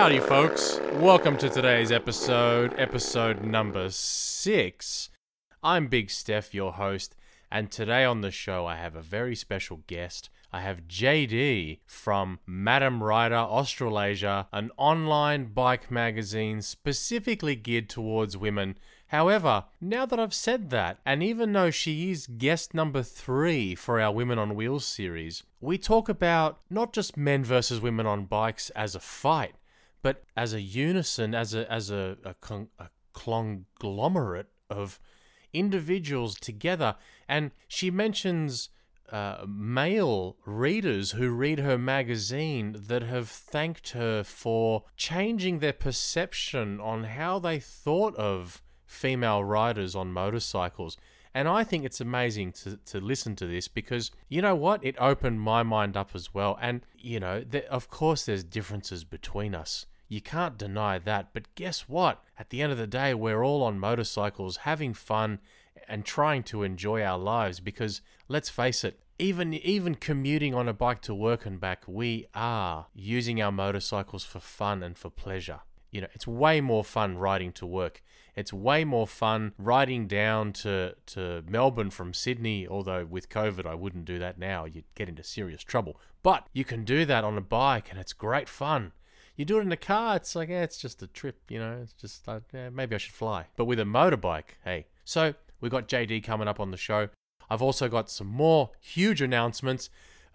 Alrighty, folks. Welcome to today's episode number 6. I'm Big Steph, your host, and today on the show I have a very special guest. I have JD from Madam Rider Australasia, an online bike magazine specifically geared towards women. However, now that I've said that, and even though she is guest number 3 for our Women on Wheels series, we talk about not just men versus women on bikes as a fight, but as a unison, as a conglomerate of individuals together. And she mentions male readers who read her magazine that have thanked her for changing their perception on how they thought of female riders on motorcycles. And I think it's amazing to listen to this because, you know what? It opened my mind up as well. And, you know, of course there's differences between us. You can't deny that. But guess what? At the end of the day, we're all on motorcycles having fun and trying to enjoy our lives because, let's face it, even commuting on a bike to work and back, we are using our motorcycles for fun and for pleasure. You know, it's way more fun riding to work. It's way more fun riding down to Melbourne from Sydney, although with COVID I wouldn't do that now. You'd get into serious trouble. But you can do that on a bike and it's great fun. You do it in a car, it's like, it's just a trip, you know. It's just like, maybe I should fly. But with a motorbike, hey. So we've got JD coming up on the show. I've also got some more huge announcements.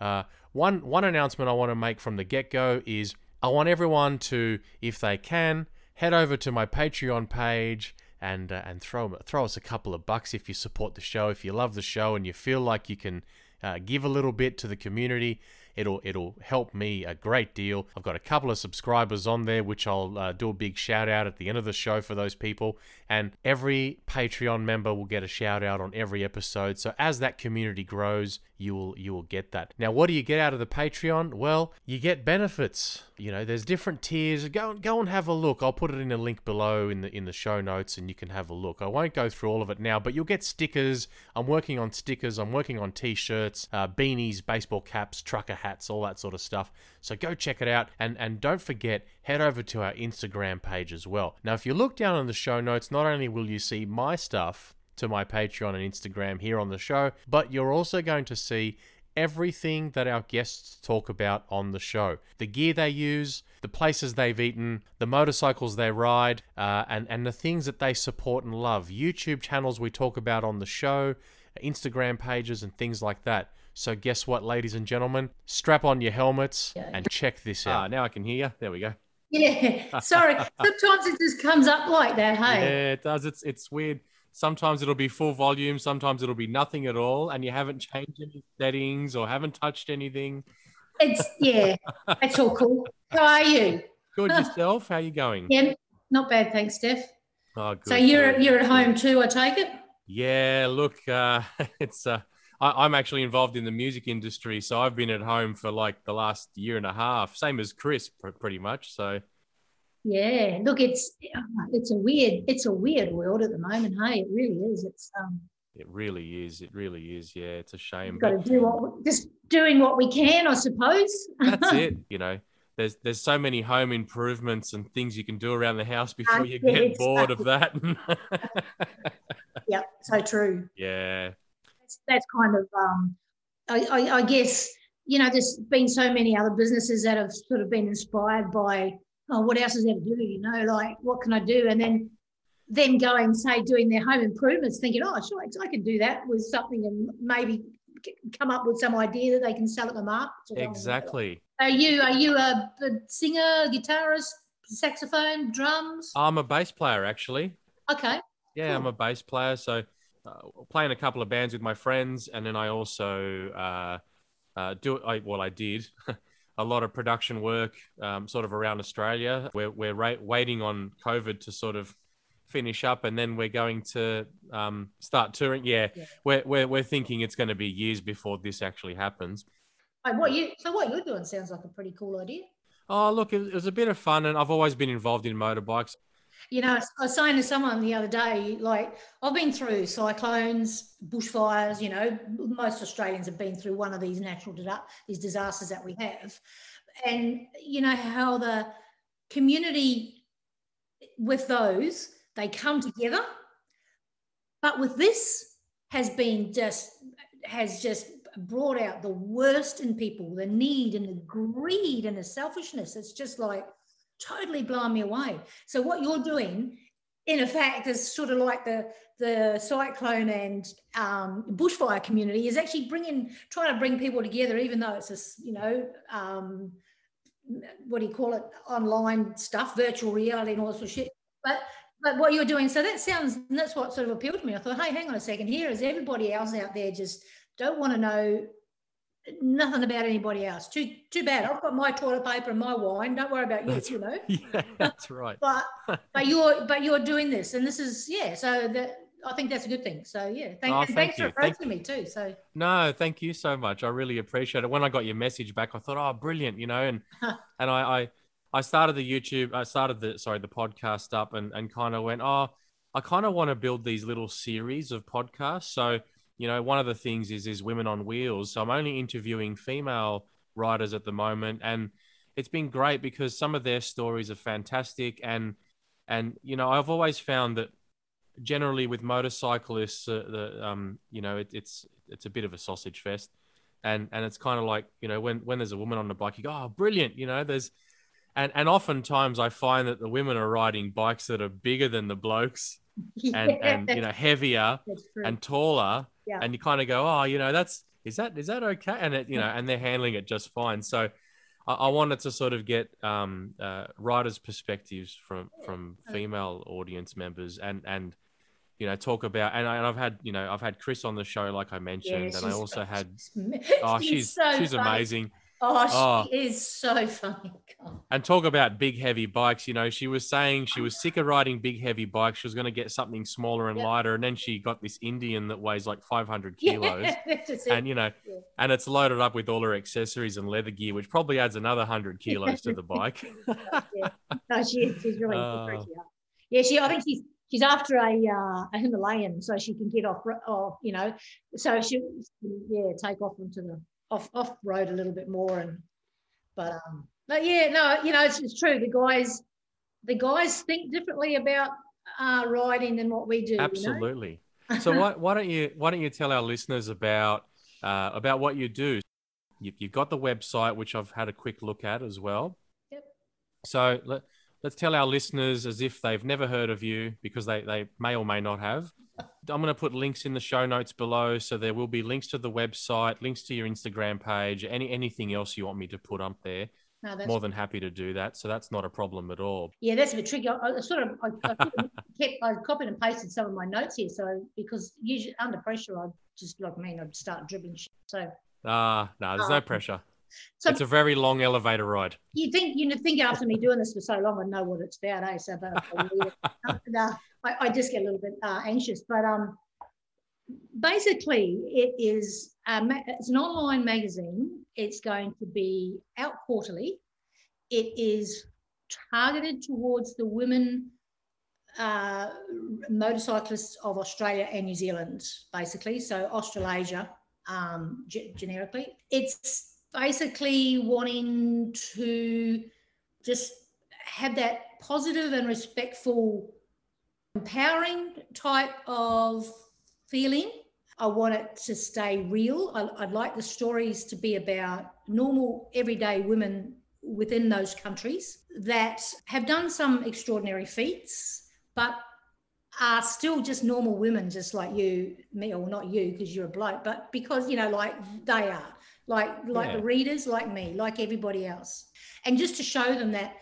One announcement I want to make from the get-go is I want everyone to, if they can, head over to my Patreon page and throw us a couple of bucks if you support the show. If you love the show and you feel like you can give a little bit to the community, it'll help me a great deal. I've got a couple of subscribers on there, which I'll do a big shout out at the end of the show for those people. And every Patreon member will get a shout out on every episode. So as that community grows, you will get that. Now, what do you get out of the Patreon? Well, you get benefits. You know, there's different tiers. Go and have a look. I'll put it in a link below in the show notes, and you can have a look. I won't go through all of it now, but you'll get stickers. I'm working on stickers. I'm working on t-shirts, beanies, baseball caps, trucker hats, all that sort of stuff. So go check it out, and don't forget, head over to our Instagram page as well. Now, if you look down in the show notes, not only will you see my stuff to my Patreon and Instagram here on the show, but you're also going to see everything that our guests talk about on the show. The gear they use, the places they've eaten, the motorcycles they ride, and the things that they support and love. YouTube channels we talk about on the show, Instagram pages and things like that. So guess what, ladies and gentlemen? Strap on your helmets and check this out. Now I can hear you. There we go. Yeah, sorry. Sometimes it just comes up like that, hey? Yeah, it does. It's weird. Sometimes it'll be full volume. Sometimes it'll be nothing at all. And you haven't changed any settings or haven't touched anything. It's all cool. How are you? Good. Yourself? How you going? Yeah, not bad, thanks, Steph. Oh, good. So you're at home too, I take it? Yeah, look, it's I'm actually involved in the music industry, so I've been at home for like the last year and a half, same as Chris, pretty much. So yeah, look, it's a weird world at the moment. Hey, it really is. It really is. It really is. Yeah, it's a shame. We've got to do just doing what we can, I suppose. That's it. You know, there's so many home improvements and things you can do around the house before you get bored of that. Yep, so true. Yeah. That's kind of I guess, you know, there's been so many other businesses that have sort of been inspired by, oh, what else is there to do? You know, like, what can I do? And then them going, say, doing their home improvements, thinking, oh, sure, I can do that with something and maybe come up with some idea that they can sell at the market. Exactly. Are you a singer, guitarist, saxophone, drums? I'm a bass player, actually. Okay. Yeah, cool. I'm a bass player. So playing a couple of bands with my friends. And then I also I did a lot of production work sort of around Australia. We're waiting on COVID to sort of finish up, and then we're going to start touring. Yeah. We're thinking it's going to be years before this actually happens. What you're doing sounds like a pretty cool idea. Oh, look, it was a bit of fun, and I've always been involved in motorbikes. You know, I was saying to someone the other day, like, I've been through cyclones, bushfires, you know, most Australians have been through one of these natural these disasters that we have. And you know how community with those, they come together. But with this has just brought out the worst in people, the need and the greed and the selfishness. It's just like totally blowing me away. So what you're doing, in effect, is sort of like the cyclone and bushfire community is actually trying to bring people together, even though it's this, what do you call it, online stuff, virtual reality and all this sort of shit. But what you're doing, so that's what sort of appealed to me. I thought, hey, hang on a second, here is everybody else out there just don't want to know nothing about anybody else. Too bad. I've got my toilet paper and my wine. Don't worry about you, Yeah, that's right. but you're doing this, and this is, so that I think that's a good thing. So yeah, thanks for approaching me too. So no, thank you so much. I really appreciate it. When I got your message back, I thought, oh, brilliant, and I started the podcast up and kind of went, oh, I kind of want to build these little series of podcasts. So, one of the things is Women on Wheels. So I'm only interviewing female riders at the moment. And it's been great because some of their stories are fantastic. And I've always found that generally with motorcyclists, it's a bit of a sausage fest. And it's kind of like, when there's a woman on the bike, you go, oh, brilliant. And oftentimes I find that the women are riding bikes that are bigger than the blokes and heavier and taller. Yeah. And you kind of go, oh, is that okay? And and they're handling it just fine. So I wanted to sort of get riders' perspectives from female audience members and talk about, and I've had Chris on the show, like I mentioned, and I also had, she's amazing. Oh, she is so funny. God. And talk about big, heavy bikes. She was saying she was sick of riding big, heavy bikes. She was going to get something smaller and lighter. And then she got this Indian that weighs like 500 kilos. And, and it's loaded up with all her accessories and leather gear, which probably adds another 100 kilos to the bike. No, she's really pretty. Yeah, I think she's after a Himalayan so she can get off, so she take off into the off road a little bit more, but yeah, no, it's true. The guys think differently about riding than what we do. Absolutely. So why don't you tell our listeners about what you do? You've got the website, which I've had a quick look at as well. Yep. So let's tell our listeners as if they've never heard of you, because they may or may not have. I'm going to put links in the show notes below. So there will be links to the website, links to your Instagram page, anything else you want me to put up there. No, more than happy to do that. So that's not a problem at all. Yeah, that's a bit tricky. I copied and pasted some of my notes here. So because usually under pressure, I'd start dribbling shit. So no, there's no pressure. So it's a very long elevator ride. You think after me doing this for so long, I know what it's about, eh? So, but I just get a little bit anxious. But basically, it's an online magazine. It's going to be out quarterly. It is targeted towards the women motorcyclists of Australia and New Zealand, basically. So Australasia, generically. It's basically wanting to just have that positive and respectful, empowering type of feeling. I want it to stay real. I'd like the stories to be about normal, everyday women within those countries that have done some extraordinary feats, but are still just normal women, just like you, me, or not you because you're a bloke, but because, like they are. Like the readers, like me, like everybody else. And just to show them that,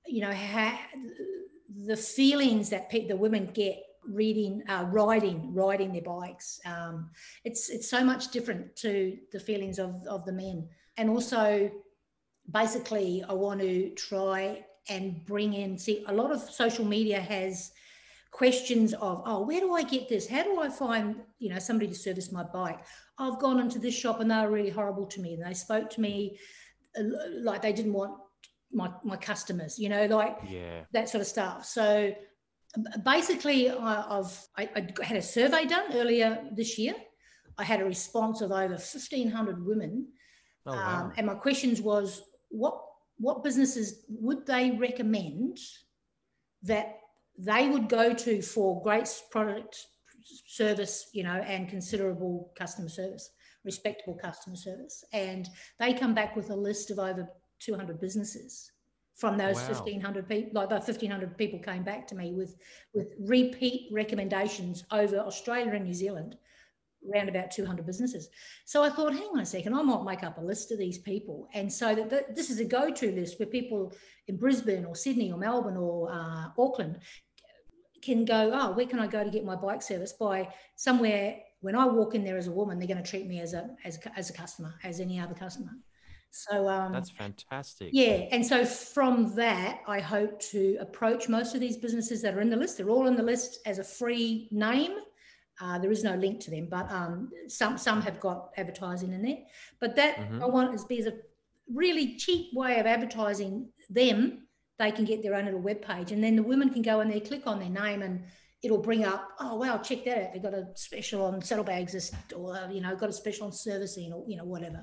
the feelings that the women get riding their bikes. It's so much different to the feelings of the men. And also, basically, I want to try and bring in, a lot of social media has questions of, where do I get this? How do I find, somebody to service my bike? I've gone into this shop and they were really horrible to me. And they spoke to me like they didn't want my customers, that sort of stuff. So basically I had a survey done earlier this year. I had a response of over 1,500 women. Oh, wow. And my questions was, what what businesses would they recommend that they would go to for great product, service, and considerable customer service, respectable customer service. And they come back with a list of over 200 businesses from those Wow. 1,500 people. Like the 1,500 people came back to me with repeat recommendations over Australia and New Zealand, around about 200 businesses. So I thought, hang on a second, I might make up a list of these people. And so that this is a go-to list where people in Brisbane or Sydney or Melbourne or Auckland can go, oh, where can I go to get my bike service? By somewhere, when I walk in there as a woman, they're going to treat me as a customer, as any other customer. So That's fantastic. yeah, and so from that, I hope to approach most of these businesses that are in the list. They're all in the list as a free name. There is no link to them, but some have got advertising in there. But that I want is be as a really cheap way of advertising them. They can get their own little web page, and then the women can go in there, click on their name, and it'll bring up, oh wow, check that out. They've got a special on saddlebags, or got a special on servicing, or whatever.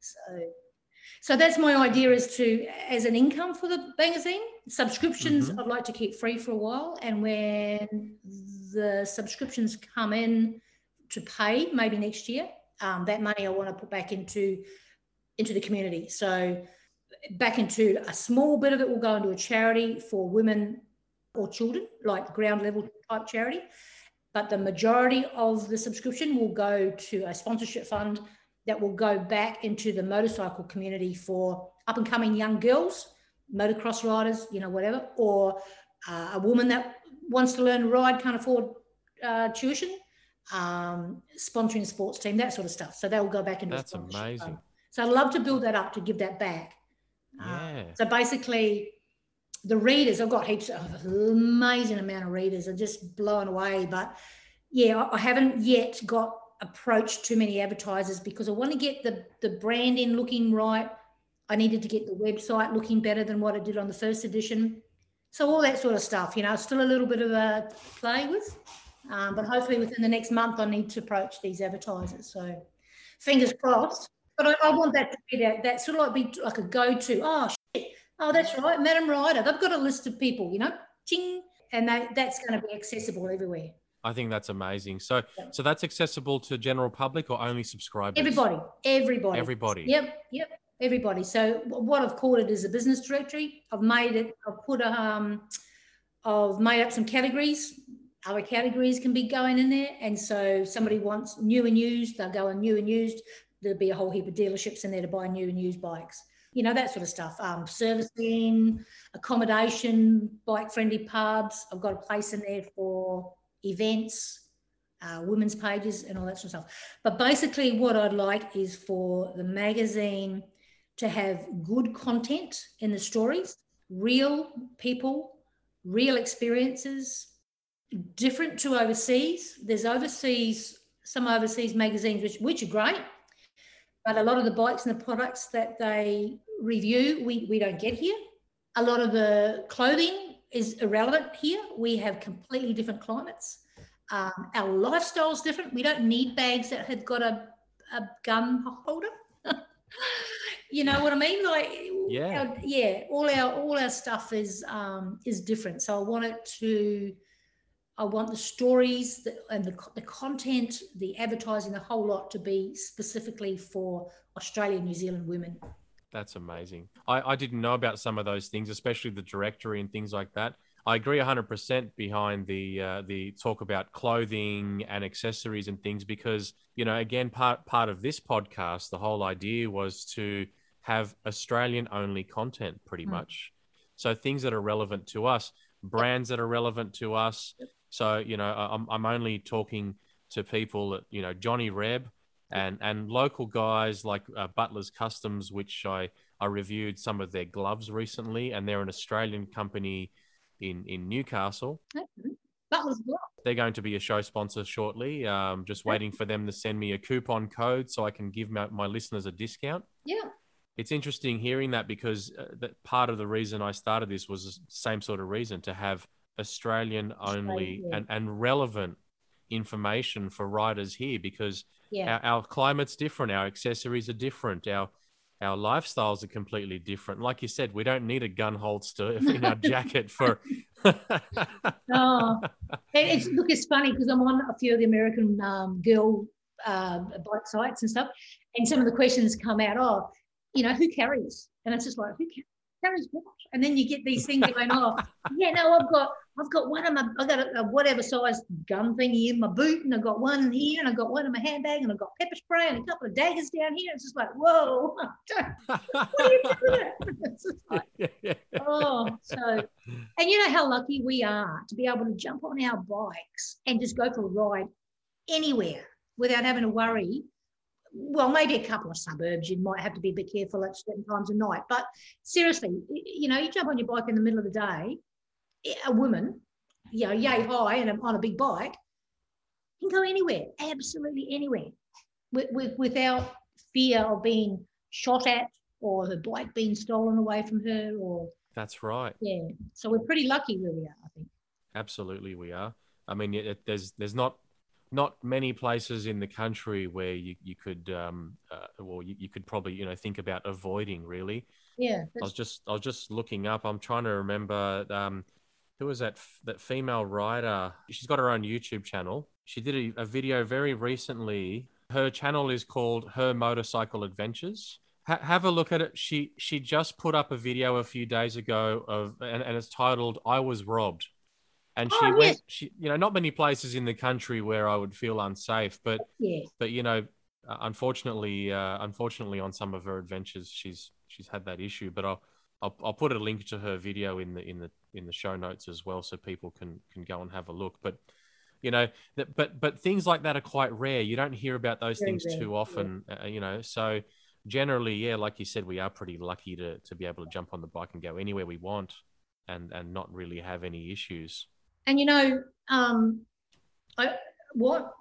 So that's my idea, is to, as an income for the magazine, subscriptions I'd like to keep free for a while, and when the subscriptions come in to pay, maybe next year, that money I want to put back into the community. So back into a small bit of it will go into a charity for women or children, like ground level type charity. But the majority of the subscription will go to a sponsorship fund that will go back into the motorcycle community for up and coming young girls, motocross riders, whatever, or a woman that wants to learn to ride, can't afford tuition, sponsoring a sports team, that sort of stuff. So that will go back into That's amazing. So I'd love to build that up to give that back. Yeah. So basically, the readers, I've got heaps of amazing amount of readers, are just blown away. But yeah, I haven't yet got approached too many advertisers because I want to get the branding looking right. I needed to get the website looking better than what I did on the first edition. So all that sort of stuff, still a little bit of a play with. But hopefully within the next month, I need to approach these advertisers. So fingers crossed. But I want that to be that sort of be like a go-to. Oh, shit. Oh, that's right. Madam Rider. They've got a list of people, ching. And that's going to be accessible everywhere. I think that's amazing. So that's accessible to general public or only subscribers? Everybody. Everybody. Yep. Everybody. So what I've called it is a business directory. I've made up some categories. Other categories can be going in there. And so somebody wants new and used, they'll go on new and used. There'll be a whole heap of dealerships in there to buy new and used bikes. That sort of stuff. Servicing, accommodation, bike-friendly pubs. I've got a place in there for events, women's pages, and all that sort of stuff. But basically what I'd like is for the magazine to have good content in the stories, real people, real experiences, different to overseas. There's some overseas magazines which are great, but a lot of the bikes and the products that they review, we don't get here. A lot of the clothing is irrelevant here. We have completely different climates. Our lifestyle's different. We don't need bags that have got a gun holder. You know what I mean? Like, yeah, all our stuff is different. So I want the stories and the content, the advertising, the whole lot to be specifically for Australian, New Zealand women. That's amazing. I didn't know about some of those things, especially the directory and things like that. I agree 100% behind the talk about clothing and accessories and things because, again, part of this podcast, the whole idea was to have Australian-only content pretty much. So things that are relevant to us, brands that are relevant to us. So, I'm only talking to people that, Johnny Reb and local guys like Butler's Customs, which I reviewed some of their gloves recently, and they're an Australian company in Newcastle. Butler's Gloves. They're going to be a show sponsor shortly. Just waiting for them to send me a coupon code so I can give my listeners a discount. Yeah. It's interesting hearing that because that part of the reason I started this was the same sort of reason, to have Australian only and relevant information for riders here because our climate's different, our accessories are different, our our lifestyles are completely different. Like you said, we don't need a gun holster in our jacket for. Oh, look, it's funny because I'm on a few of the American girl bike sites and stuff, and some of the questions come out of, who carries, and it's just like, who carries what? And then you get these things going, oh, yeah, no, I've got one of my, I've got a whatever size gun thingy in my boot, and I've got one here, and I've got one in my handbag, and I've got pepper spray and a couple of daggers down here. It's just like, whoa, what are you doing? It's just like, oh, so, and you know how lucky we are to be able to jump on our bikes and just go for a ride anywhere without having to worry. Well, maybe a couple of suburbs, you might have to be a bit careful at certain times of night. But seriously, you jump on your bike in the middle of the day, a woman, yay high and on a big bike, can go anywhere, absolutely anywhere, without fear of being shot at or her bike being stolen away from her. Or That's right. Yeah. So we're pretty lucky where we are, I think. Absolutely, we are. I mean, there's not many places in the country where you could you could probably think about avoiding, really. Yeah. I was just looking up. I'm trying to remember who was that female rider. She's got her own YouTube channel. She did a video very recently. Her channel is called Her Motorcycle Adventures. Have a look at it. She just put up a video a few days ago and it's titled "I Was Robbed." And she went, yes. not many places in the country where I would feel unsafe, but unfortunately on some of her adventures, she's had that issue. But I'll put a link to her video in the show notes as well, so people can go and have a look. But but things like that are quite rare. You don't hear about those things too often, So generally, like you said, we are pretty lucky to be able to jump on the bike and go anywhere we want, and not really have any issues. And what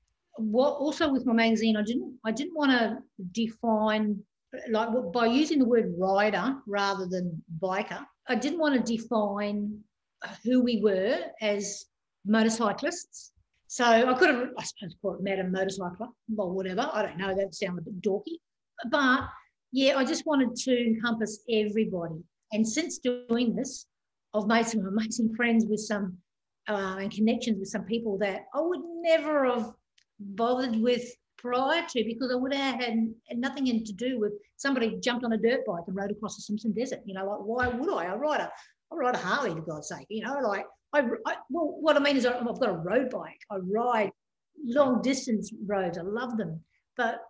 also with my magazine, I didn't want to define, like, by using the word rider rather than biker. I didn't want to define who we were as motorcyclists. So I could have, I suppose, called it Madam Motorcycler or whatever. I don't know. That sounded a bit dorky, but yeah, I just wanted to encompass everybody. And since doing this, I've made some amazing friends with some and connections with some people that I would never have bothered with prior to, because I would have had nothing to do with somebody jumped on a dirt bike and rode across the Simpson Desert. Like, why would I? I ride a Harley, for God's sake. Well, what I mean is I've got a road bike. I ride long distance roads. I love them. But,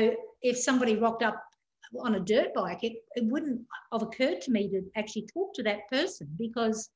if somebody rocked up on a dirt bike, it wouldn't have occurred to me to actually talk to that person, because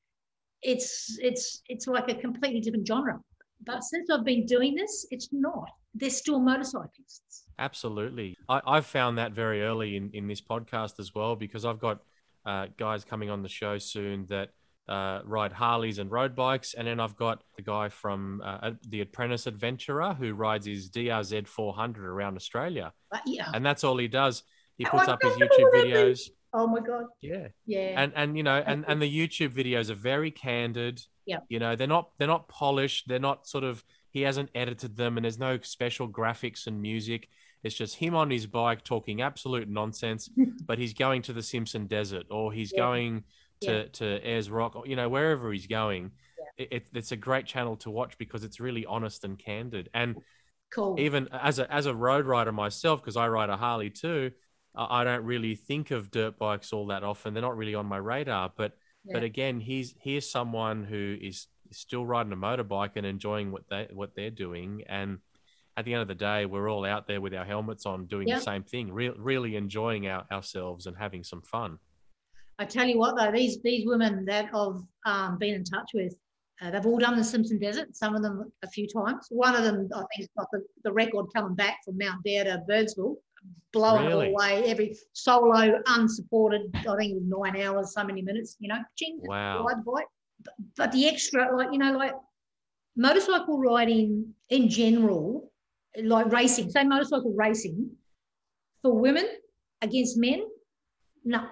it's like a completely different genre. But since I've been doing this, it's not. They're still motorcyclists. Absolutely. I've found that very early in this podcast as well, because I've got guys coming on the show soon that ride Harleys and road bikes. And then I've got the guy from The Apprentice Adventurer who rides his DRZ 400 around Australia. Yeah. And that's all he does. He puts up his YouTube videos. Oh my God. Yeah. Yeah. And and the YouTube videos are very candid. Yeah. They're not polished. They're not sort of, he hasn't edited them, and there's no special graphics and music. It's just him on his bike talking absolute nonsense, but he's going to the Simpson Desert, or he's going to Ayers Rock, or, wherever he's going. Yeah. It's a great channel to watch because it's really honest and candid. And cool. Even as a road rider myself, because I ride a Harley too, I don't really think of dirt bikes all that often. They're not really on my radar. But again, he's someone who is still riding a motorbike and enjoying what they're doing. And at the end of the day, we're all out there with our helmets on doing the same thing, really enjoying ourselves and having some fun. I tell you what, though, these women that I've been in touch with, they've all done the Simpson Desert, some of them a few times. One of them, I think, has got the record coming back from Mount Dare to Birdsville, blowing it away, every solo, unsupported, I think 9 hours, so many minutes, ching, wow. Ride the bike. But the extra, like motorcycle riding in general, like racing, say motorcycle racing, for women against men, no,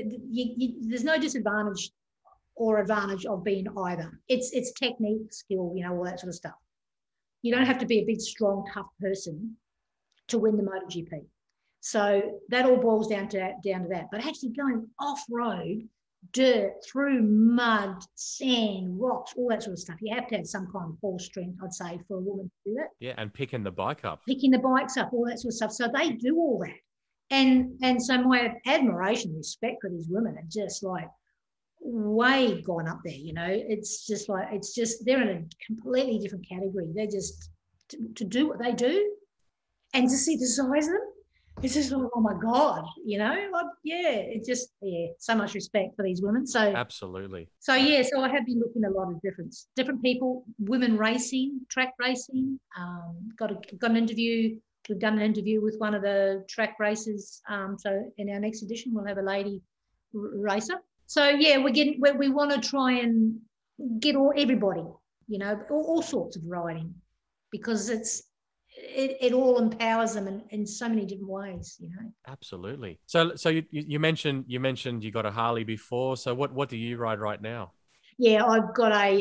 there's no disadvantage or advantage of being either. It's technique, skill, all that sort of stuff. You don't have to be a big, strong, tough person to win the MotoGP. So that all boils down to that. But actually going off road, dirt, through mud, sand, rocks, all that sort of stuff, you have to have some kind of core strength, I'd say, for a woman to do that. Yeah, and picking the bike up. Picking the bikes up, all that sort of stuff. So they do all that. And so my admiration, respect for these women are just like way gone up there, you know. It's just they're in a completely different category. They're just to do what they do and to see the size of them, it's just like, oh my God, you know, like, so much respect for these women. So absolutely. So I have been looking at a lot of different people, women racing, track racing. Got an interview. We've done an interview with one of the track racers. So in our next edition, we'll have a lady racer. So yeah, we want to try and get everybody, you know, all sorts of riding, because it all empowers them in so many different ways, you know. Absolutely. So you mentioned you got a Harley before. So what do you ride right now? Yeah, I've got a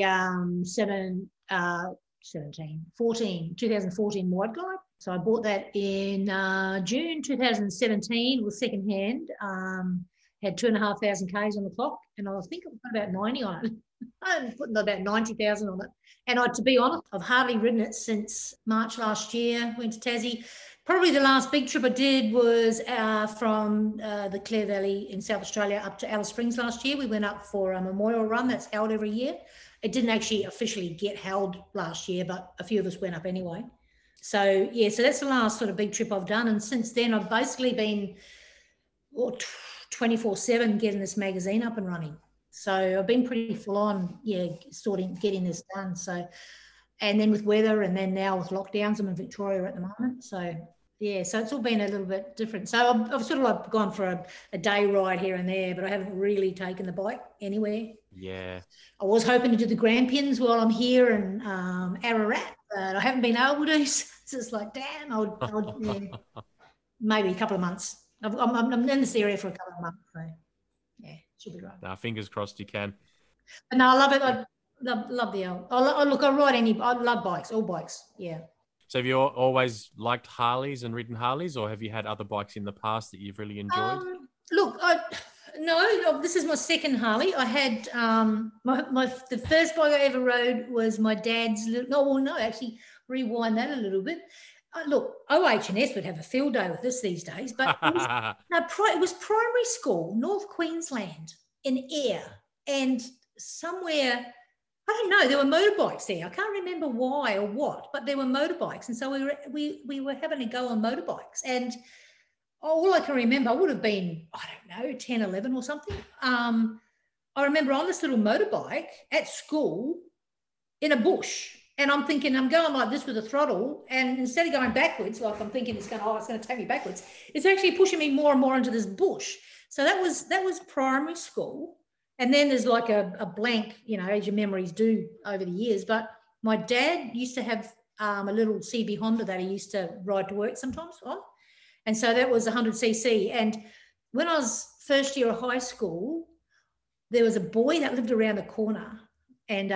2014 Wide Glide. So I bought that in June 2017. It was second hand. Had 2,500 Ks on the clock, and I think I've got about 90 on it. I'm putting about 90,000 on it. And to be honest, I've hardly ridden it since March last year. Went to Tassie. Probably the last big trip I did was from the Clare Valley in South Australia up to Alice Springs last year. We went up for a memorial run that's held every year. It didn't actually officially get held last year, but a few of us went up anyway. So that's the last sort of big trip I've done. And since then, I've basically been 24/7 getting this magazine up and running. So I've been pretty full on, getting this done. So, and then with weather, and then now with lockdowns, I'm in Victoria at the moment. So so it's all been a little bit different. So I've sort of like gone for a day ride here and there, but I haven't really taken the bike anywhere. Yeah. I was hoping to do the Grampians while I'm here in Ararat, but I haven't been able to. So it's just like, damn, maybe a couple of months. I'm in this area for a couple of months, so yeah, should be right. Now, fingers crossed you can. But no, I love it. I love the old. I ride I love bikes, all bikes. Yeah. So have you always liked Harleys and ridden Harleys, or have you had other bikes in the past that you've really enjoyed? No, this is my second Harley. I had the first bike I ever rode was my dad's. Actually, rewind that a little bit. Look, OH&S would have a field day with this these days, but it was primary school, North Queensland, in Ayr, and somewhere, I don't know, there were motorbikes there. I can't remember why or what, but there were motorbikes, and so we were having a go on motorbikes, and all I can remember, I would have been, I don't know, 10, 11 or something. I remember on this little motorbike at school in a bush. And I'm thinking, I'm going like this with a throttle, and instead of going backwards, like I'm thinking it's going to take me backwards, it's actually pushing me more and more into this bush. So that was primary school. And then there's like a blank, you know, as your memories do over the years. But my dad used to have a little CB Honda that he used to ride to work sometimes on. And so that was 100cc. And when I was first year of high school, there was a boy that lived around the corner, and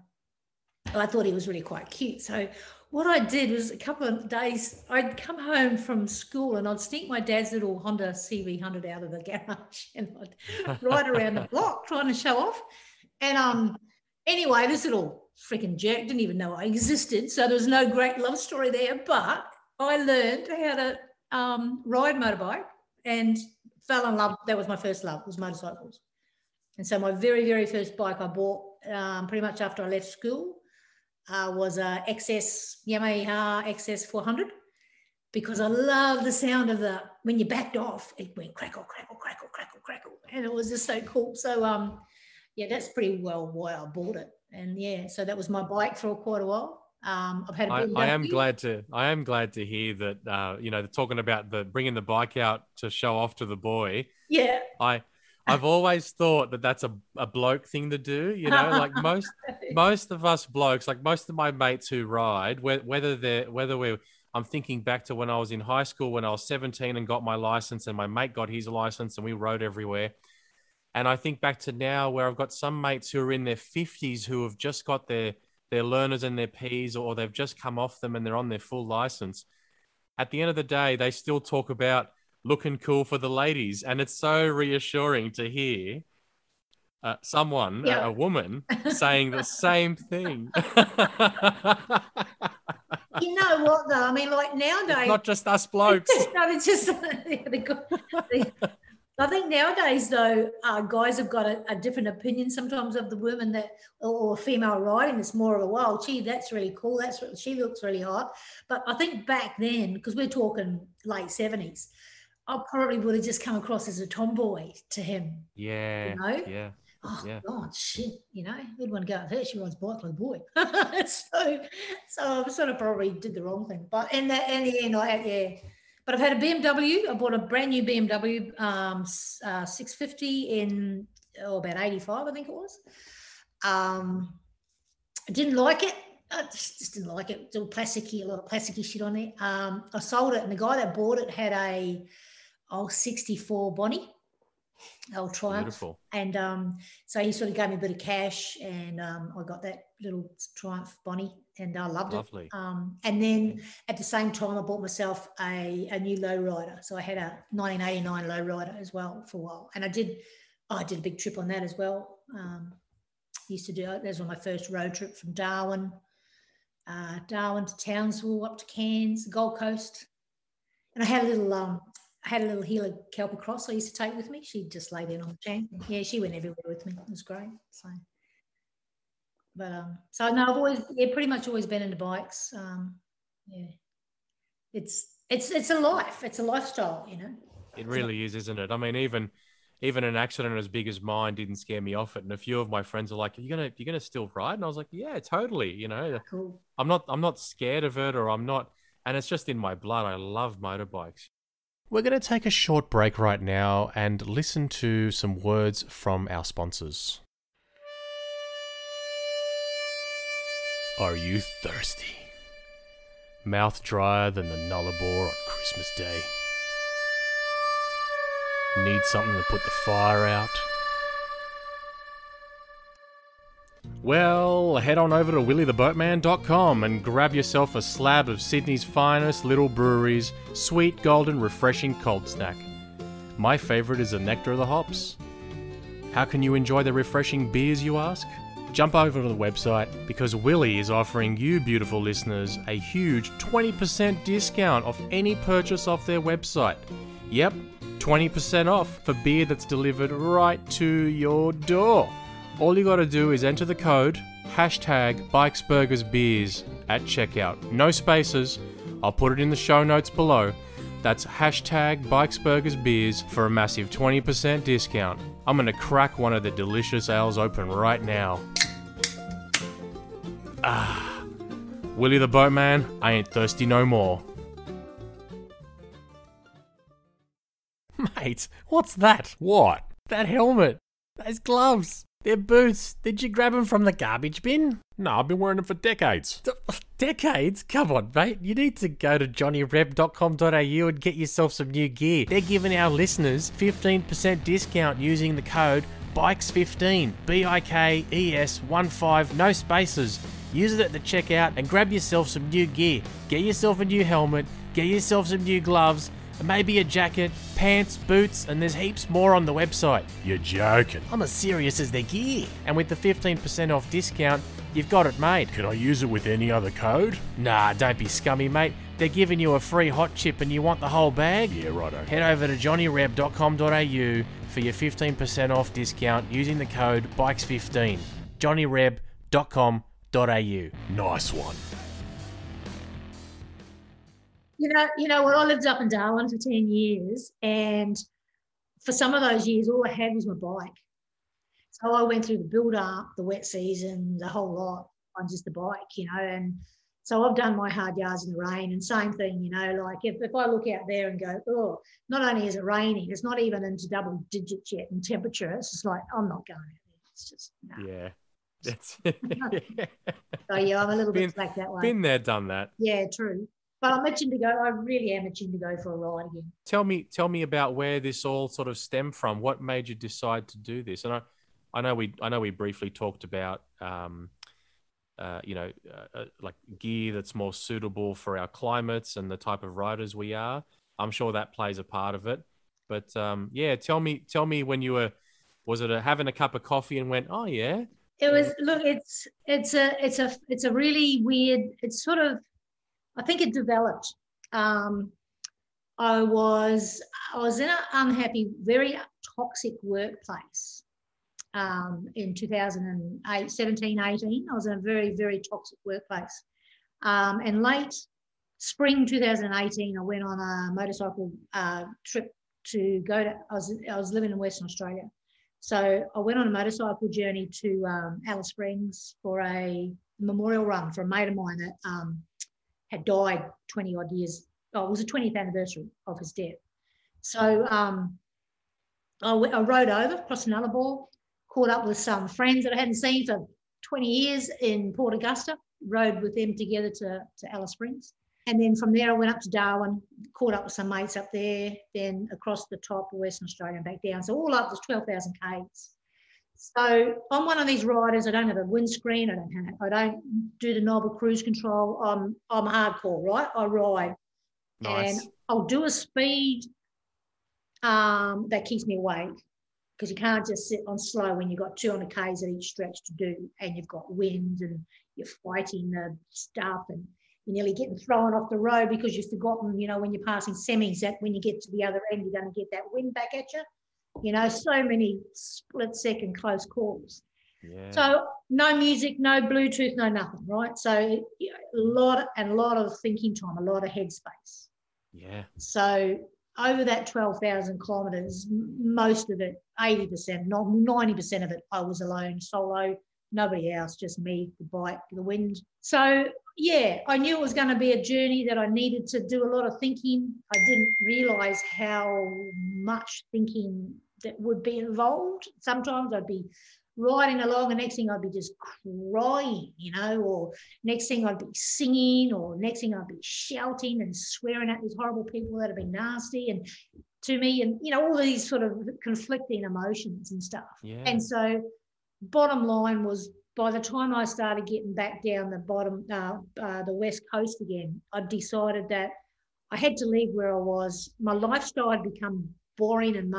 I thought he was really quite cute. So what I did was a couple of days, I'd come home from school and I'd sneak my dad's little Honda CB100 out of the garage, and I'd ride around the block trying to show off. And anyway, this little freaking jerk didn't even know I existed. So there was no great love story there, but I learned how to ride motorbike and fell in love. That was my first love, was motorcycles. And so my very, very first bike I bought pretty much after I left school was a Yamaha XS 400, because I love the sound of when you backed off, it went crackle, crackle, crackle, crackle, crackle. And it was just so cool. So, that's pretty well why I bought it. And so that was my bike for quite a while. I've had I am glad to hear that, talking about bringing the bike out to show off to the boy. Yeah. I've always thought that that's a bloke thing to do, like most of us blokes, like most of my mates who ride, I'm thinking back to when I was in high school, when I was 17 and got my license, and my mate got his license, and we rode everywhere. And I think back to now where I've got some mates who are in their 50s who have just got their learners and their Ps, or they've just come off them and they're on their full license. At the end of the day, they still talk about looking cool for the ladies. And it's so reassuring to hear someone, Yeah. a woman, saying the same thing. You know what, though? I mean, like nowadays... It's not just us blokes. No, it's just... I think nowadays, though, guys have got a different opinion sometimes of the women that, or female riding. It's more of a, wow, gee, that's really cool. She looks really hot. But I think back then, because we're talking late 70s, I probably would have just come across as a tomboy to him. Yeah. You know? Yeah. Oh, yeah. God, shit, you know, we'd want to go with her. She rides bike like a boy. so I sort of probably did the wrong thing. But in the end, But I've had a BMW. I bought a brand new BMW 650 in about 85, I think it was. I didn't like it. I just didn't like it. It's all plasticky, a lot of plasticky shit on it. I sold it, and the guy that bought it had a old 64 Bonnie, old Triumph. Beautiful. And so he sort of gave me a bit of cash, and I got that little Triumph Bonnie, and I loved Lovely. it. And then at the same time, I bought myself a new lowrider. So I had a 1989 lowrider as well for a while, and I did a big trip on that as well. Used to do it. That was on my first road trip from Darwin to Townsville, up to Cairns, Gold Coast, and I had a little Gila Kelpie Cross I used to take with me. She'd just lay down on the chain. Yeah, she went everywhere with me. It was great. So, but so no, I've always, pretty much always been into bikes. Yeah, it's a life. It's a lifestyle, you know. It really is, isn't it? I mean, even an accident as big as mine didn't scare me off it. And a few of my friends are like, you're gonna still ride? And I was like, yeah, totally. You know, cool. I'm not scared of it, or I'm not, and it's just in my blood. I love motorbikes. We're going to take a short break right now and listen to some words from our sponsors. Are you thirsty? Mouth drier than the Nullarbor on Christmas Day? Need something to put the fire out? Well, head on over to willietheboatman.com and grab yourself a slab of Sydney's finest little breweries, sweet, golden, refreshing cold snack. My favourite is the Nectar of the Hops. How can you enjoy the refreshing beers, you ask? Jump over to the website, because Willie is offering you beautiful listeners a huge 20% discount off any purchase off their website. Yep, 20% off for beer that's delivered right to your door. All you gotta do is enter the code #BikesBurgersBeers at checkout. No spaces. I'll put it in the show notes below. That's #BikesBurgersBeers for a massive 20% discount. I'm gonna crack one of the delicious ales open right now. Willie the Boatman, I ain't thirsty no more. Mate, what's that? What? That helmet. Those gloves. They're boots. Did you grab them from the garbage bin? No, I've been wearing them for decades. Decades? Come on, mate. You need to go to johnnyreb.com.au and get yourself some new gear. They're giving our listeners 15% discount using the code BIKES15. BIKES15, no spaces. Use it at the checkout and grab yourself some new gear. Get yourself a new helmet. Get yourself some new gloves. Maybe a jacket, pants, boots, and there's heaps more on the website. You're joking. I'm as serious as their gear. And with the 15% off discount, you've got it made. Can I use it with any other code? Nah, don't be scummy, mate. They're giving you a free hot chip and you want the whole bag? Yeah, righto. Head over to johnnyreb.com.au for your 15% off discount using the code BIKES15. johnnyreb.com.au. Nice one. You know what? I lived up in Darwin for 10 years, and for some of those years, all I had was my bike. So I went through the build-up, the wet season, the whole lot on just the bike, and so I've done my hard yards in the rain, and same thing, like if I look out there and go, oh, not only is it raining, it's not even into double digits yet in temperature. It's just like, I'm not going out there. It's just, no. Yeah. That's So, yeah, I'm a little bit like that way. Been there, done that. Yeah, true. But I'm itching to go. I really am itching to go for a ride again. Tell me about where this all sort of stemmed from. What made you decide to do this? And I know we briefly talked about like gear that's more suitable for our climates and the type of riders we are. I'm sure that plays a part of it. But yeah, tell me when you were, was it having a cup of coffee and went, oh yeah, It was, look, it's a really weird. It's sort of, I think it developed. Um, I was I was in an unhappy, very toxic workplace in 2008, 17, 18. I was in a very, very toxic workplace. And late spring 2018, I went on a motorcycle trip to go to, I was living in Western Australia. So I went on a motorcycle journey to Alice Springs for a memorial run for a mate of mine that had died 20 odd years. Oh, it was the 20th anniversary of his death. So I rode over across the Nullarbor, caught up with some friends that I hadn't seen for 20 years in Port Augusta, rode with them together to Alice Springs. And then from there, I went up to Darwin, caught up with some mates up there, then across the top of Western Australia and back down. So all up was 12,000 k's. So I'm one of these riders. I don't have a windscreen. I don't do the knob of cruise control. I'm hardcore, right? I ride, nice. and I'll do a speed that keeps me awake, because you can't just sit on slow when you've got 200 k's at each stretch to do, and you've got wind and you're fighting the stuff, and you're nearly getting thrown off the road because you've forgotten, when you're passing semis, that when you get to the other end, you're going to get that wind back at you. So many split-second close calls. Yeah. So no music, no Bluetooth, no nothing, right? So a lot of thinking time, a lot of headspace. Yeah. So over that 12,000 kilometres, most of it, 80%, not 90% of it, I was alone, solo, nobody else, just me, the bike, the wind. So yeah, I knew it was going to be a journey that I needed to do a lot of thinking. I didn't realise how much thinking that would be involved. Sometimes I'd be riding along, and next thing I'd be just crying, or next thing I'd be singing, or next thing I'd be shouting and swearing at these horrible people that have been nasty and to me, and all these sort of conflicting emotions and stuff. Yeah. And so bottom line was, by the time I started getting back down the bottom, the west coast again, I decided that I had to leave where I was. My lifestyle had become boring and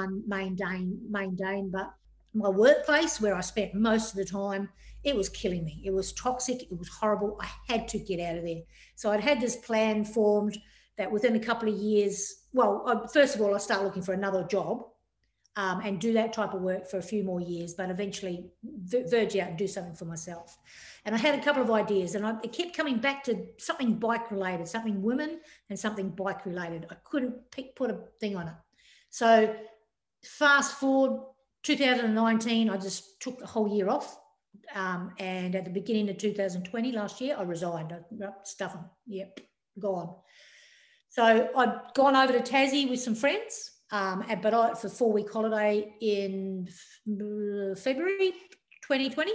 mundane, but my workplace, where I spent most of the time, it was killing me. It was toxic. It was horrible. I had to get out of there. So I'd had this plan formed that within a couple of years, first of all, I start looking for another job and do that type of work for a few more years, but eventually verge out and do something for myself. And I had a couple of ideas, and it kept coming back to something bike-related, something women and something bike-related. I couldn't put a thing on it. So fast forward 2019, I just took the whole year off. And at the beginning of 2020, last year, I resigned. Stuff them. Yep, gone. So I'd gone over to Tassie with some friends, but for 4-week holiday in February 2020.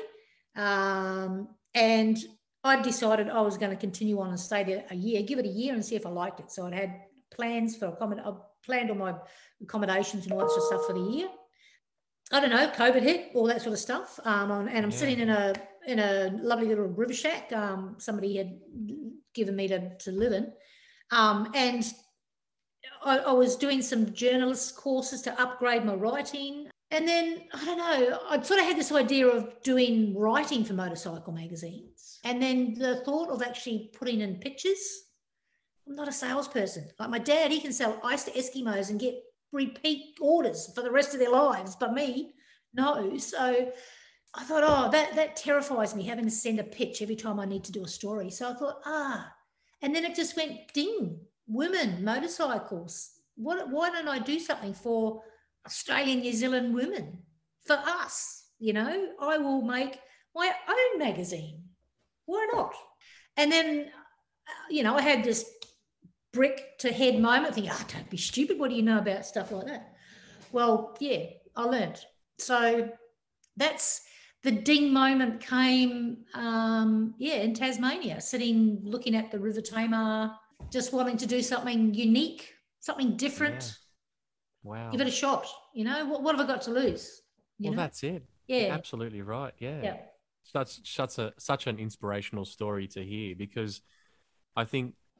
And I decided I was going to continue on and stay there a year, give it a year and see if I liked it. So I'd had plans I planned all my accommodations and all that sort of stuff for the year. I don't know, COVID hit, all that sort of stuff. And I'm sitting in a lovely little river shack somebody had given me to live in. And I was doing some journalist courses to upgrade my writing. And then, I don't know, I sort of had this idea of doing writing for motorcycle magazines. And then the thought of actually putting in pictures. I'm not a salesperson. Like my dad, he can sell ice to Eskimos and get repeat orders for the rest of their lives, but me, no. So I thought, that terrifies me, having to send a pitch every time I need to do a story. So I thought, and then it just went ding, women, motorcycles. Why don't I do something for Australian, New Zealand women, for us? I will make my own magazine. Why not? And then, I had this brick to head moment, thinking, don't be stupid. What do you know about stuff like that? Well, yeah, I learned. So that's the ding moment came, in Tasmania, sitting, looking at the River Tamar, just wanting to do something unique, something different. Yeah. Wow. Give it a shot. What have I got to lose? That's it. Yeah. You're absolutely right. Yeah. Such an inspirational story to hear, because I think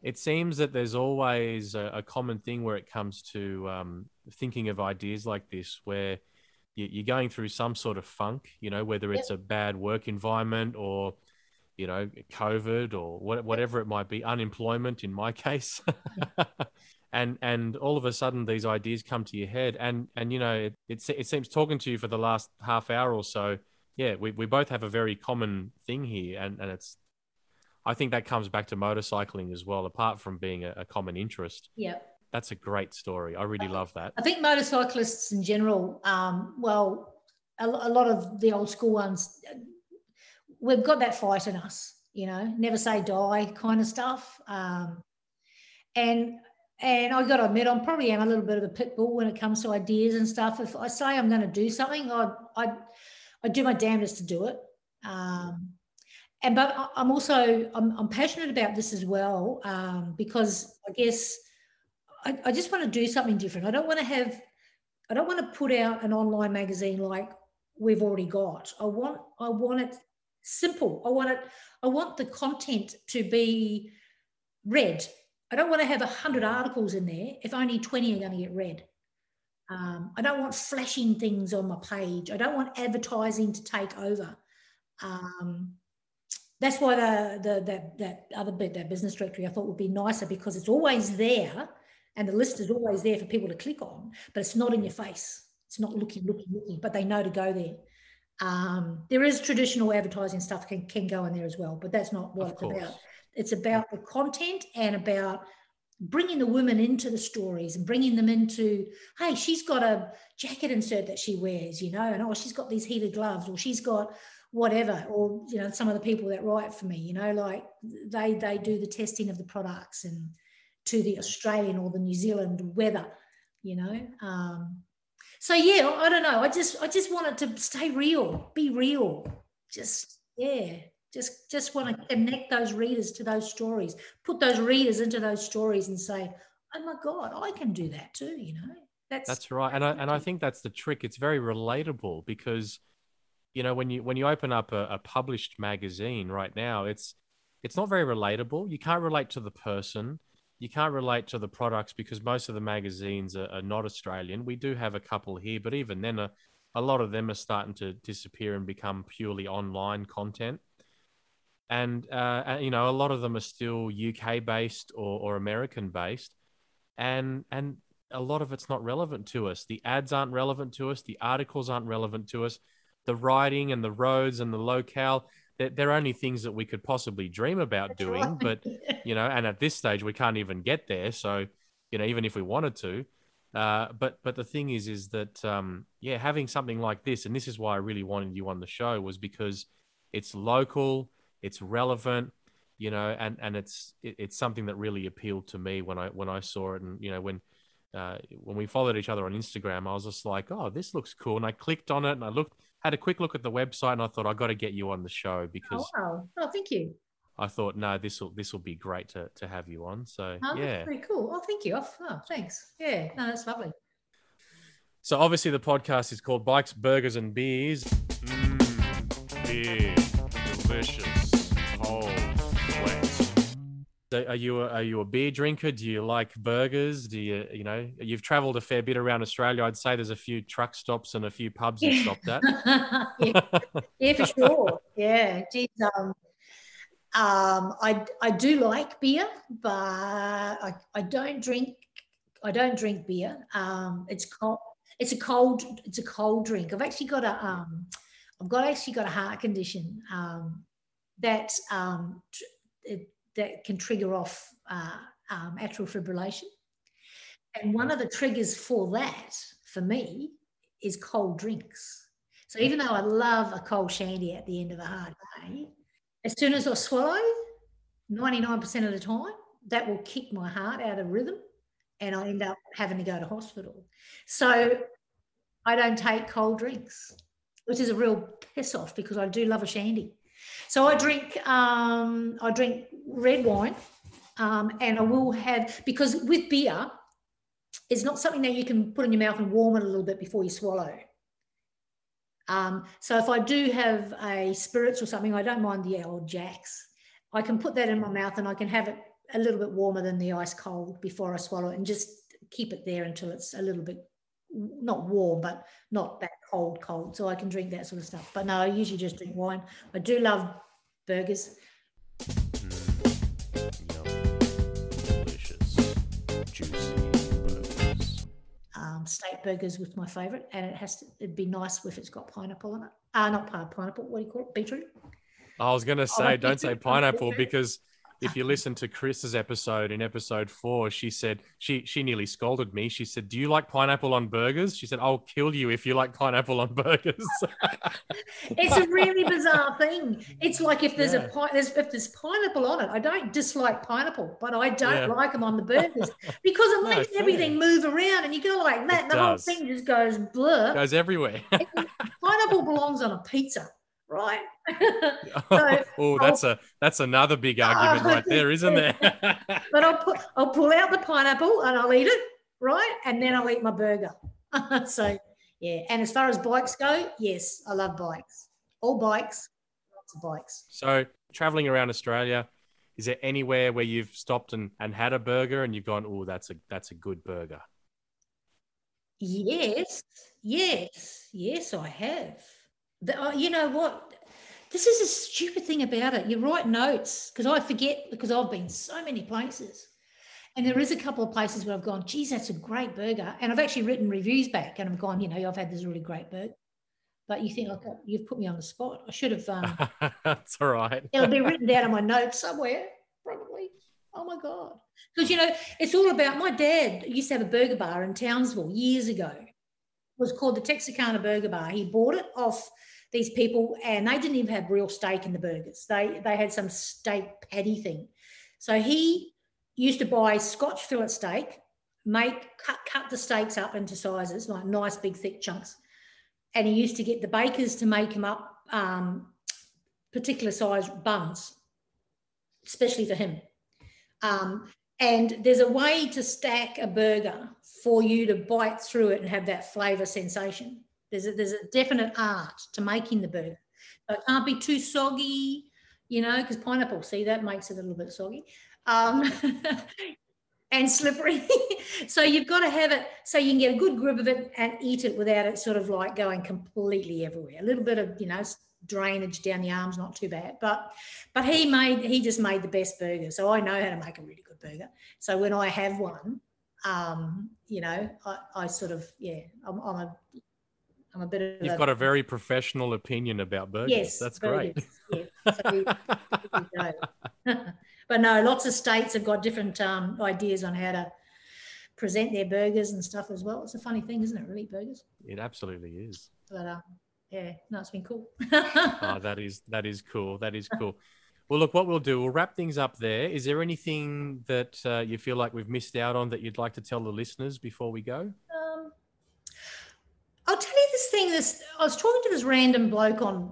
It seems that there's always a common thing where it comes to thinking of ideas like this, where you're going through some sort of funk, whether Yep. it's a bad work environment or, COVID or whatever it might be, unemployment in my case. And all of a sudden these ideas come to your head, and it seems, talking to you for the last half hour or so, yeah, we both have a very common thing here, and it's, I think that comes back to motorcycling as well, apart from being a common interest. Yep. That's a great story. I really love that. I think motorcyclists in general, well, a lot of the old school ones, we've got that fight in us, never say die kind of stuff. And I got to admit, I probably am a little bit of a pit bull when it comes to ideas and stuff. If I say I'm going to do something, I do my damnedest to do it. But I'm also I'm passionate about this as well, because I guess I just want to do something different. I don't want to put out an online magazine like we've already got. I want it simple. I want the content to be read. I don't want to have 100 articles in there if only 20 are going to get read. I don't want flashing things on my page. I don't want advertising to take over. That's why that other bit, that business directory, I thought would be nicer, because it's always there and the list is always there for people to click on, but it's not in your face. It's not looking, but they know to go there. There is traditional advertising stuff can go in there as well, but that's not what it's about. It's about the content and about bringing the women into the stories and bringing them into, hey, she's got a jacket insert that she wears, and oh, she's got these heated gloves, or she's got whatever, or some of the people that write for me, like they do the testing of the products and to the Australian or the New Zealand weather, so yeah, I don't know, I just want it to stay real, be real, just want to connect those readers to those stories, put those readers into those stories and say, oh my God, I can do that too, That's right. And I think that's the trick. It's very relatable, because when you open up a published magazine right now, it's not very relatable. You can't relate to the person. You can't relate to the products, because most of the magazines are not Australian. We do have a couple here, but even then, a lot of them are starting to disappear and become purely online content. And a lot of them are still UK based or American based, and a lot of it's not relevant to us. The ads aren't relevant to us. The articles aren't relevant to us. The writing and the roads and the locale, they're only things that we could possibly dream about doing. Right. But, and at this stage, we can't even get there. So, even if we wanted to. But the thing is that, having something like this, and this is why I really wanted you on the show, was because it's local, it's relevant, and it's something that really appealed to me when I saw it. And, when we followed each other on Instagram, I was just like, oh, this looks cool. And I clicked on it and I had a quick look at the website, and I thought, I got to get you on the show, because thank you. I thought, no, this will be great to have you on. So yeah, that's very cool. Oh, thank you. Oh, thanks. Yeah, no, that's lovely. So obviously the podcast is called Bikes, Burgers and Beers. Beer, delicious, cold, wet. So are you a beer drinker? Do you like burgers? Do you've traveled a fair bit around Australia. I'd say there's a few truck stops and a few pubs you've stopped at. yeah, for sure. Yeah, geez, I do like beer, but I don't drink beer. It's cold. It's a cold drink. I've actually got a heart condition that can trigger off atrial fibrillation. And one of the triggers for that, for me, is cold drinks. So even though I love a cold shandy at the end of a hard day, as soon as I swallow, 99% of the time, that will kick my heart out of rhythm and I end up having to go to hospital. So I don't take cold drinks, which is a real piss off, because I do love a shandy. So I drink red wine, and I will have, because with beer, it's not something that you can put in your mouth and warm it a little bit before you swallow. So if I do have a spirits or something, I don't mind the old Jacks. I can put that in my mouth and I can have it a little bit warmer than the ice cold before I swallow it, and just keep it there until it's a little bit, not warm, but not that cold, so I can drink that sort of stuff. But no, I usually just drink wine. I do love burgers. Yum. Delicious. Juicy burgers. Steak burgers was my favourite, and it'd be nice if it's got pineapple in it. Not pineapple, what do you call it? Beetroot? I was going to say, don't say pineapple, beetroot. because if you listen to Chris's episode in episode 4, she said, she nearly scolded me. She said, "Do you like pineapple on burgers?" She said, "I'll kill you if you like pineapple on burgers." It's a really bizarre thing. It's like if there's if there's pineapple on it, I don't dislike pineapple, but I don't like them on the burgers because it makes everything move around, and you go like that, and the whole thing just goes blur. Goes everywhere. Pineapple belongs on a pizza, right? That's another big argument right there, isn't there? But I'll pull out the pineapple and I'll eat it, right? And then I'll eat my burger. So yeah. And as far as bikes go, yes, I love bikes. All bikes, lots of bikes. So traveling around Australia, is there anywhere where you've stopped and had a burger and you've gone, "Oh, that's a good burger"? Yes, I have. You know what? This is a stupid thing about it. You write notes, because I forget, because I've been so many places. And there is a couple of places where I've gone, "Geez, that's a great burger." And I've actually written reviews back and I've gone, "I've had this really great burger." But you think, "Okay, you've put me on the spot. I should have." That's all right. It'll be written down in my notes somewhere, probably. Oh my God. Because, it's all about, my dad used to have a burger bar in Townsville years ago. It was called the Texarkana Burger Bar. He bought it off these people, and they didn't even have real steak in the burgers. They had some steak patty thing. So he used to buy Scotch fillet steak, cut the steaks up into sizes, like nice big thick chunks. And he used to get the bakers to make him up particular size buns, especially for him. And there's a way to stack a burger for you to bite through it and have that flavour sensation. There's a definite art to making the burger. So it can't be too soggy, because pineapple, that makes it a little bit soggy. And slippery. So you've got to have it so you can get a good grip of it and eat it without it sort of like going completely everywhere. A little bit of, drainage down the arms, not too bad. But he just made the best burger. So I know how to make a really good burger. So when I have one, I sort of, I'm a bit of You've got a very professional opinion about burgers. Yes, that's burgers, great. Yeah. So but no, lots of states have got different ideas on how to present their burgers and stuff as well. It's a funny thing, isn't it, really, burgers? It absolutely is. But it's been cool. That is cool. That is cool. Well, look, what we'll do, we'll wrap things up there. Is there anything that you feel like we've missed out on that you'd like to tell the listeners before we go? I'll tell you this thing. I was talking to this random bloke on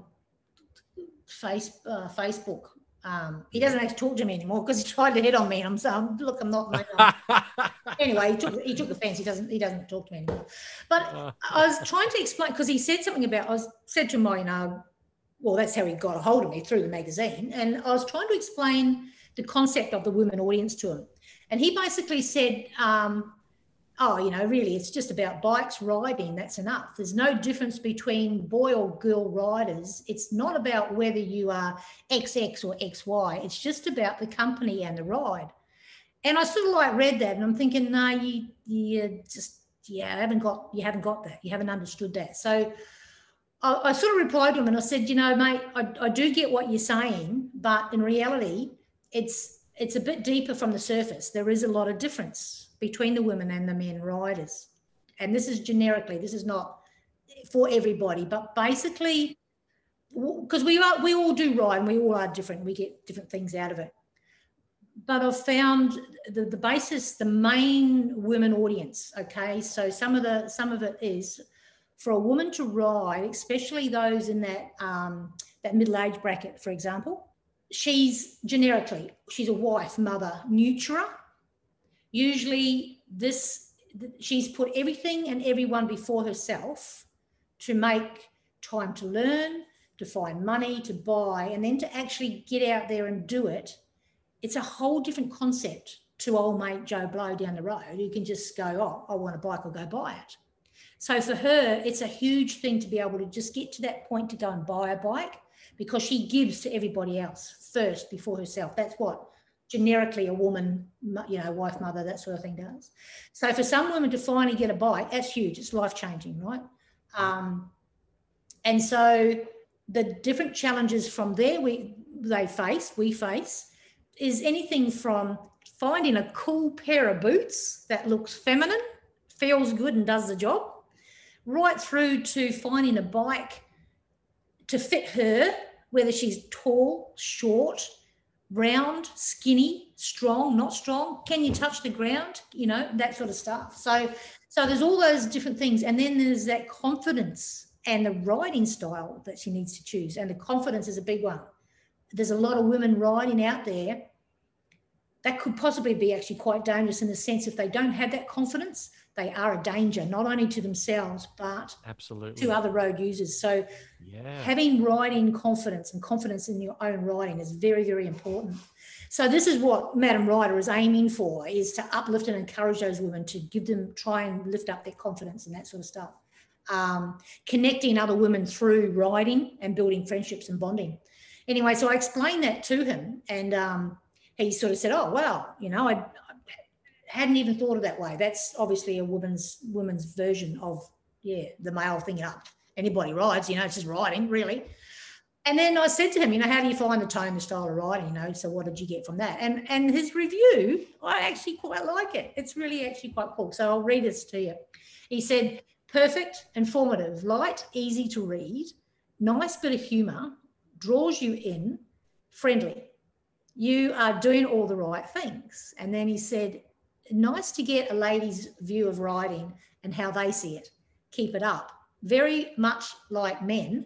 Facebook. He doesn't actually talk to me anymore because he tried to hit on me, and I'm saying, "Look, I'm not." Anyway, he took offence. He doesn't talk to me anymore. But I was trying to explain, because he said something about, I said to him, well, that's how he got a hold of me, through the magazine, and I was trying to explain the concept of the women audience to him, and he basically said, really, it's just about bikes, riding, that's enough. There's no difference between boy or girl riders. It's not about whether you are XX or XY. It's just about the company and the ride. And I sort of read that, and I'm thinking, no, you haven't got that. You haven't understood that. So I sort of replied to him and I said, mate, I do get what you're saying, but in reality, it's a bit deeper from the surface. There is a lot of difference between the women and the men riders. And this is generically, this is not for everybody, but basically, because we all do ride and we all are different. We get different things out of it. But I've found the basis, the main women audience, okay? So some of it is for a woman to ride, especially those in that middle-age bracket, for example. She's a wife, mother, nurturer. Usually she's put everything and everyone before herself to make time to learn, to find money, to buy, and then to actually get out there and do it it's a whole different concept to old mate Joe Blow down the road who can just go, oh, I want a bike, I'll go buy it. So for her, it's a huge thing to be able to just get to that point to go and buy a bike, because she gives to everybody else first before herself. That's what generically a woman, wife, mother, that sort of thing does. So for some women to finally get a bike, that's huge. It's life-changing, right? And so the different challenges from there we face, is anything from finding a cool pair of boots that looks feminine, feels good and does the job, right through to finding a bike to fit her, whether she's tall, short, round, skinny, strong, not strong, can you touch the ground, that sort of stuff. So there's all those different things. And then there's that confidence and the riding style that she needs to choose. And the confidence is a big one. There's a lot of women riding out there that could possibly be actually quite dangerous, in the sense if they don't have that confidence, they are a danger, not only to themselves, but absolutely to other road users. So having riding confidence and confidence in your own riding is very, very important. So this is what Madam Rider is aiming for, is to uplift and encourage those women, to try and lift up their confidence and that sort of stuff. Connecting other women through riding and building friendships and bonding. Anyway, so I explained that to him, and he sort of said, oh, wow, I hadn't even thought of that way. That's obviously a woman's version of, the male thing up. Anybody rides, it's just riding, really. And then I said to him, how do you find the tone, the style of riding, so what did you get from that? And his review, I actually quite like it. It's really actually quite cool. So I'll read this to you. He said, perfect, informative, light, easy to read, nice bit of humour, draws you in, friendly. You are doing all the right things. And then he said, nice to get a lady's view of riding and how they see it. Keep it up. Very much like men,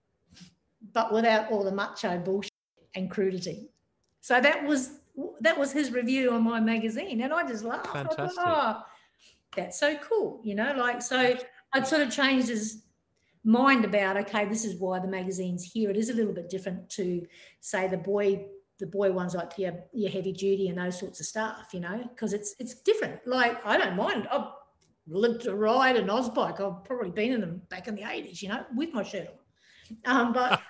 but without all the macho bullshit and crudity. So that was his review on my magazine, and I just laughed. Fantastic. I thought, that's so cool, So I'd sort of changed his mind about, okay, this is why the magazine's here. It is a little bit different to, say, the boy ones, like your heavy duty and those sorts of stuff, because it's different. Like, I don't mind. I've lived to ride an Ausbike. I've probably been in them back in the 80s, with my shirt on. But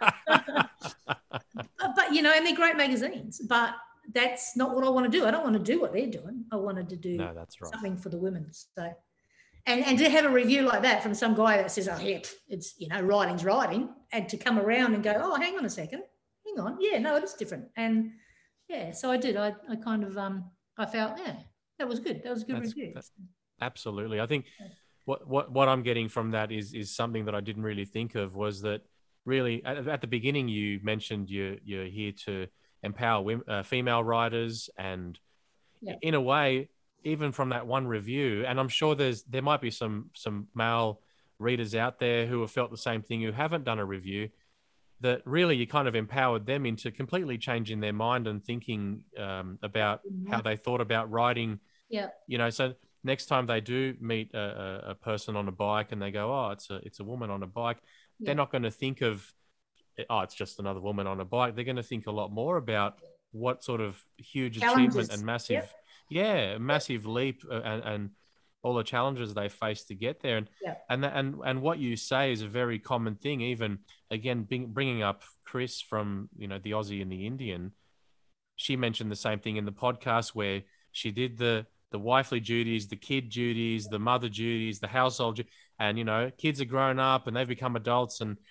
and they're great magazines. But that's not what I want to do. I don't want to do what they're doing. I wanted to do something for the women. So, and to have a review like that from some guy that says, oh, yeah, it's, riding's riding, and to come around and go, oh, hang on a second. Hang on. Yeah, no, it is different. And so I did. I kind of, I felt, that was good. That was a good review. Absolutely. I think what I'm getting from that is something that I didn't really think of, was that really at the beginning you mentioned you're here to empower women, female riders, and in a way, even from that one review, and I'm sure there might be some male readers out there who have felt the same thing, who haven't done a review, that really you kind of empowered them into completely changing their mind and thinking about how they thought about riding. Yeah. So next time they do meet a person on a bike and they go, oh, it's a woman on a bike, they're not going to think of, oh, it's just another woman on a bike. They're going to think a lot more about what sort of huge achievement and massive, massive leap and all the challenges they face to get there. And what you say is a very common thing. Even again, bringing up Chris from the Aussie and the Indian, she mentioned the same thing in the podcast, where she did the wifely duties, the kid duties, the mother duties, the household, and kids are grown up and they've become adults, and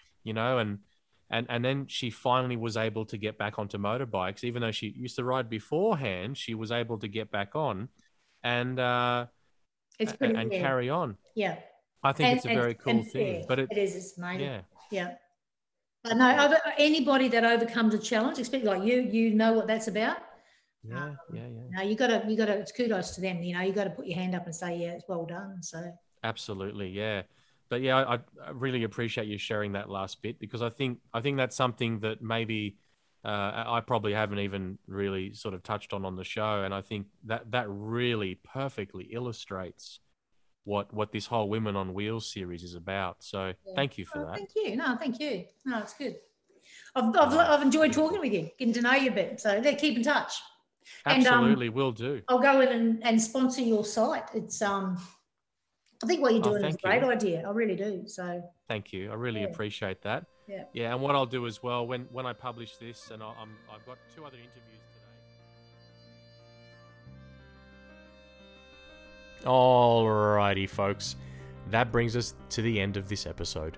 and then she finally was able to get back onto motorbikes, even though she used to ride beforehand. She was able to get back on, and it's pretty and carry on. Yeah, I think it's a very cool thing. But it is. It's amazing. Yeah. But no, anybody that overcomes a challenge, especially like you know what that's about. Yeah. No, you gotta. It's kudos to them. You got to put your hand up and say, yeah, it's well done. So absolutely, yeah. But yeah, I really appreciate you sharing that last bit, because I think that's something that maybe I probably haven't even really sort of touched on the show, and I think that really perfectly illustrates what this whole Women on Wheels series is about. So thank you for that. Thank you. No, thank you. No, it's good. I've enjoyed talking with you, getting to know you a bit. So keep in touch. And Absolutely, will do. I'll go in and sponsor your site. It's I think what you're doing is a Thank great you. idea. I really do. So Thank you. I really yeah, appreciate that. yeah. Yeah, and what I'll do as well when I publish this, and I've got 2 other interviews today. Alrighty, folks, that brings us to the end of this episode.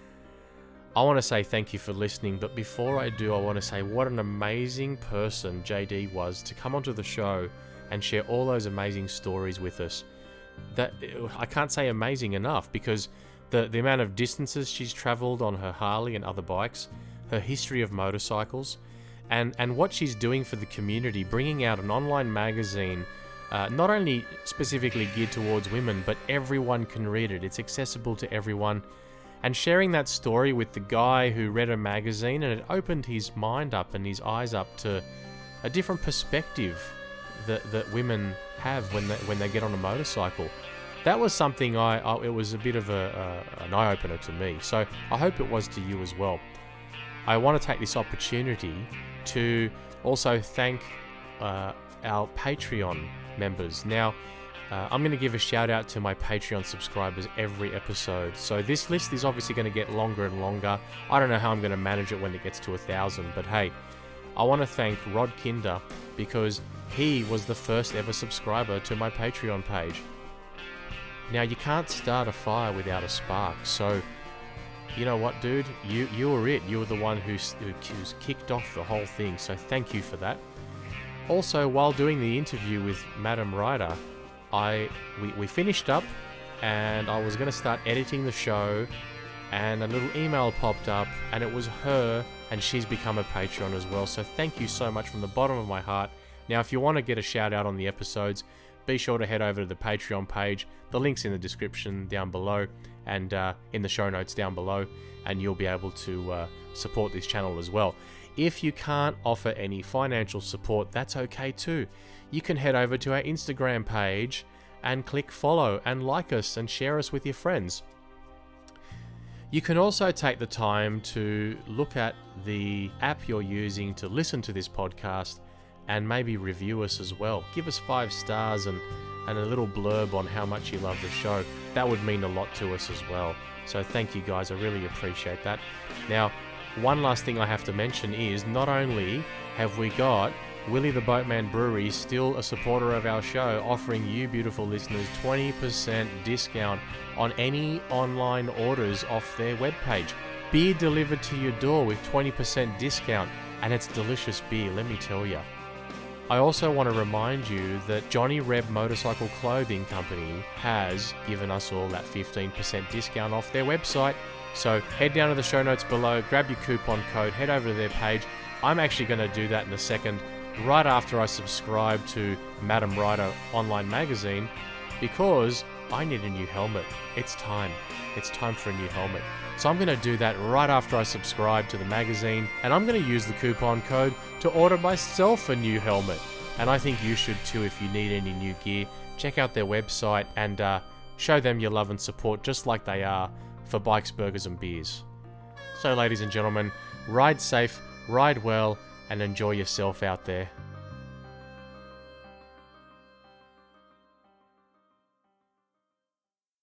I want to say thank you for listening, but before I do, I want to say what an amazing person JD was to come onto the show and share all those amazing stories with us. That I can't say amazing enough, because the amount of distances she's traveled on her Harley and other bikes, her history of motorcycles, and what she's doing for the community, bringing out an online magazine, not only specifically geared towards women, but everyone can read it. It's accessible to everyone. And sharing that story with the guy who read a magazine, and it opened his mind up and his eyes up to a different perspective that women have when they get on a motorcycle. That was something it was a bit of an eye-opener to me. So I hope it was to you as well. I want to take this opportunity to also thank our Patreon members. Now, I'm going to give a shout out to my Patreon subscribers every episode. So this list is obviously going to get longer and longer. I don't know how I'm going to manage it when it gets to 1,000, but hey, I want to thank Rod Kinder, because he was the first ever subscriber to my Patreon page. Now, you can't start a fire without a spark, so you know what, dude? You were it. You were the one who kicked off the whole thing, so thank you for that. Also, while doing the interview with Madam Ryder, we finished up, and I was going to start editing the show, and a little email popped up, and it was her, and she's become a Patreon as well. So thank you so much from the bottom of my heart. Now, if you want to get a shout out on the episodes, be sure to head over to the Patreon page. The link's in the description down below, and in the show notes down below, and you'll be able to support this channel as well. If you can't offer any financial support, that's okay too. You can head over to our Instagram page and click follow and like us and share us with your friends. You can also take the time to look at the app you're using to listen to this podcast and maybe review us as well. Give us 5 stars and a little blurb on how much you love the show. That would mean a lot to us as well. So thank you guys, I really appreciate that. Now, one last thing I have to mention is not only have we got Willie the Boatman Brewery, still a supporter of our show, offering you beautiful listeners 20% discount on any online orders off their webpage. Beer delivered to your door with 20% discount, and it's delicious beer, let me tell you. I also want to remind you that Johnny Reb Motorcycle Clothing Company has given us all that 15% discount off their website. So head down to the show notes below, grab your coupon code, head over to their page. I'm actually going to do that in a second, right after I subscribe to Madam Ryder online magazine, because I need a new helmet. It's time. It's time for a new helmet. So I'm going to do that right after I subscribe to the magazine, and I'm going to use the coupon code to order myself a new helmet. And I think you should too if you need any new gear. Check out their website and show them your love and support, just like they are for Bikes, Burgers and Beers. So ladies and gentlemen, ride safe, ride well, and enjoy yourself out there.